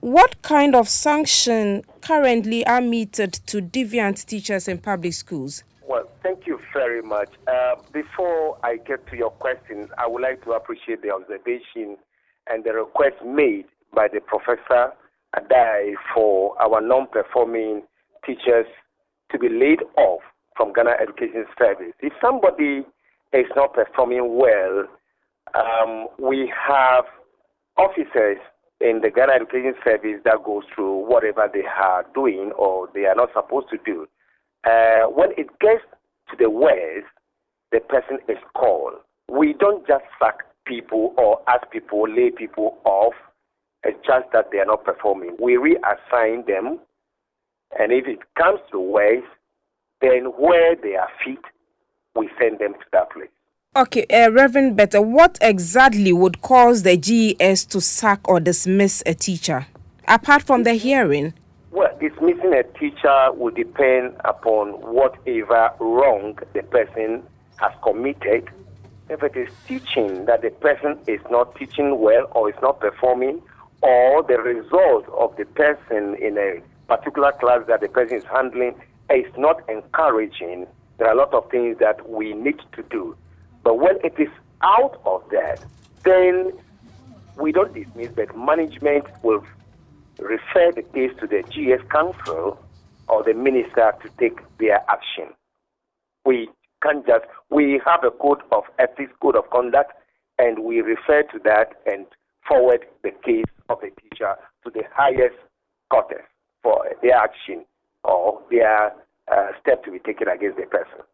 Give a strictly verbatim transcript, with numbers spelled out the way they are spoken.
what kind of sanction currently are meted to deviant teachers in public schools? Well, thank you very much. Uh, before I get to your questions, I would like to appreciate the observation and the request made by the Professor Adai for our non-performing teachers to be laid off from Ghana Education Service. If somebody is not performing well, um, we have officers in the Ghana Education Service that goes through whatever they are doing or they are not supposed to do. Uh, when it gets to the worst, the person is called. We don't just sack people or ask people, lay people off. It's just that they are not performing. We reassign them, and if it comes to worst, then where they are fit, we send them to that place. Okay, uh, Reverend Betta, what exactly would cause the G E S to sack or dismiss a teacher, apart from the hearing? Well, dismissing a teacher will depend upon whatever wrong the person has committed. If it is teaching that the person is not teaching well or is not performing, or the result of the person in a particular class that the person is handling is not encouraging, there are a lot of things that we need to do. But when it is out of that, then we don't dismiss, but management will refer the case to the G S Council or the minister to take their action. We can't just, we have a code of ethics, code of conduct, and we refer to that and forward the case of the teacher to the highest court for their action or their uh, step to be taken against the person.